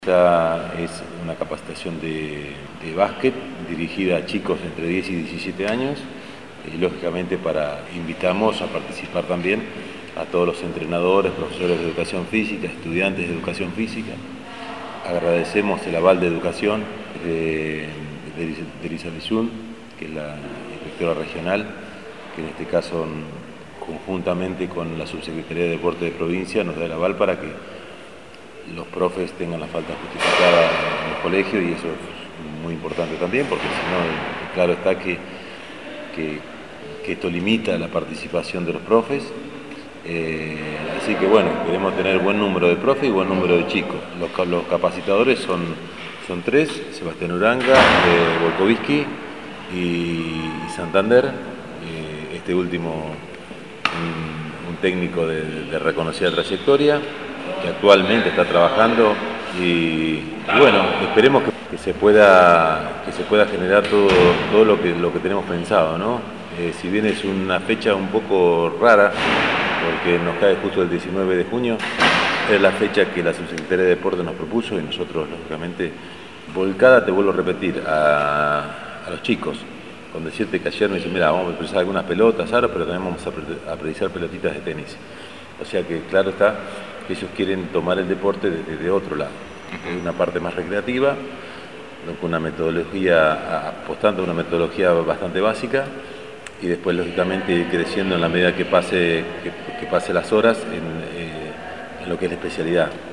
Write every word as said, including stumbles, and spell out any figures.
Esta es una capacitación de, de básquet dirigida a chicos entre diez y diecisiete años y lógicamente para invitamos a participar también a todos los entrenadores, profesores de educación física, estudiantes de educación física. Agradecemos el aval de educación de, de, de Elisa Lizún, que es la inspectora regional, que en este caso conjuntamente con la Subsecretaría de Deporte de Provincia nos da el aval para que los profes tengan la falta justificada en los colegios, y eso es muy importante también, porque si no, claro está que, que, que esto limita la participación de los profes. Eh, así que bueno, queremos tener buen número de profes y buen número de chicos. Los, los capacitadores son, son tres: Sebastián Uranga, eh, Volkovitsky y, y Santander. Eh, este último, un, un técnico de, de reconocida trayectoria, que actualmente está trabajando y, y bueno, esperemos que, que, se pueda, que se pueda generar todo, todo lo, que, lo que tenemos pensado, ¿no? Eh, si bien es una fecha un poco rara, porque nos cae justo el diecinueve de junio, es la fecha que la Subsecretaría de Deporte nos propuso y nosotros, lógicamente, volcada, te vuelvo a repetir, a, a los chicos, con decirte que ayer me dicen, mira, vamos a precisar algunas pelotas, ahora, pero también vamos a, a precisar pelotitas de tenis. O sea que, claro está, que ellos quieren tomar el deporte desde de otro lado, de una parte más recreativa, con una metodología, apostando a una metodología bastante básica, y después lógicamente ir creciendo en la medida que pase, que, que pase las horas en, eh, en lo que es la especialidad.